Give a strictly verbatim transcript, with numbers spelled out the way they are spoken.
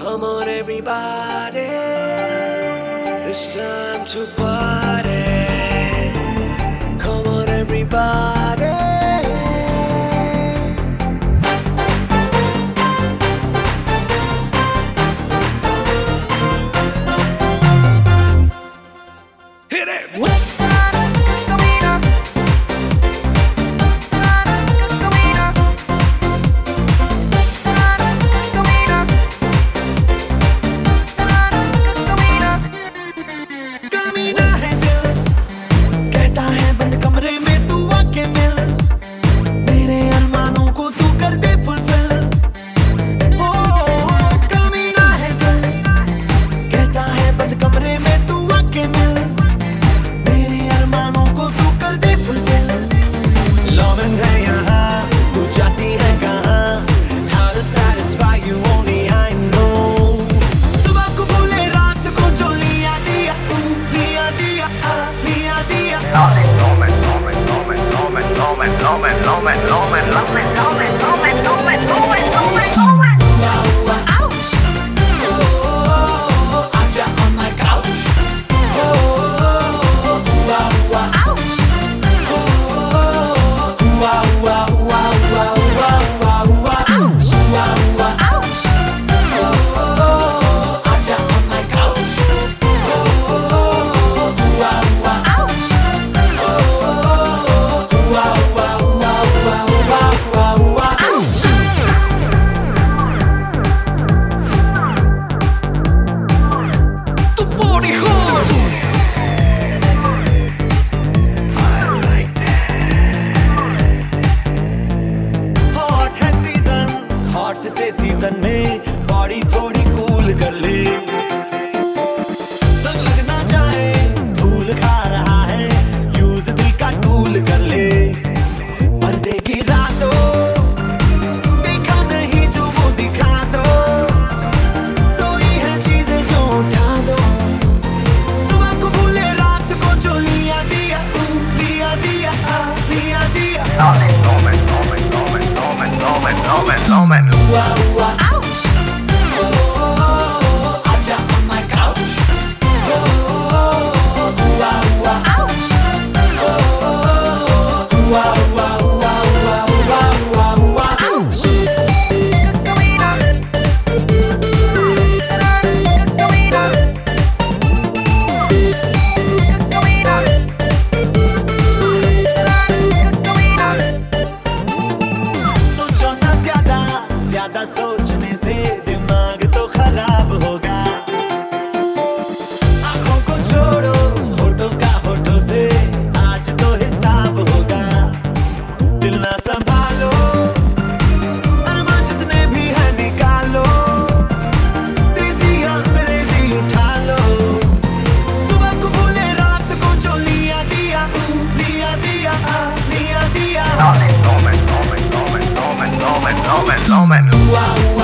Come on everybody, it's time to party. Come on everybody. Hit it! से season में body थोड़ी cool कर ले, संग लगना चाहे धूल खा रहा है, यूज दिल का टूल कर ले। पर्दे की रातों देखा नहीं जो वो दिखा दो, सोई है चीजें जो उठा दो, सुबह को भूले रात को जो लिया दिया दिया दिया दिया दिया। Moment, moment, moment, moment, moment, moment, moment. Wow, wow. Ouch. Oh, oh, oh, aja on my couch. Oh, oh, oh, wow, wow. Ouch. Oh, oh, oh, wow, wow, wow, wow, wow, wow, wow. Ouch. सोचो ना ज्यादा ज्यादा सोचने से दिमाग तो खराब होगा, आंखों को छोड़ो होठों का होठों से आज तो हिसाब होगा। दिल ना संभालो अरमान जितने भी है निकालो, देसी अंग्रेजी उठा लो, सुबह को भूले रात को जो लिया दिया दिया दिया दिया दिया। Moment, moment, moment, moment, moment, moment. Wow, wow.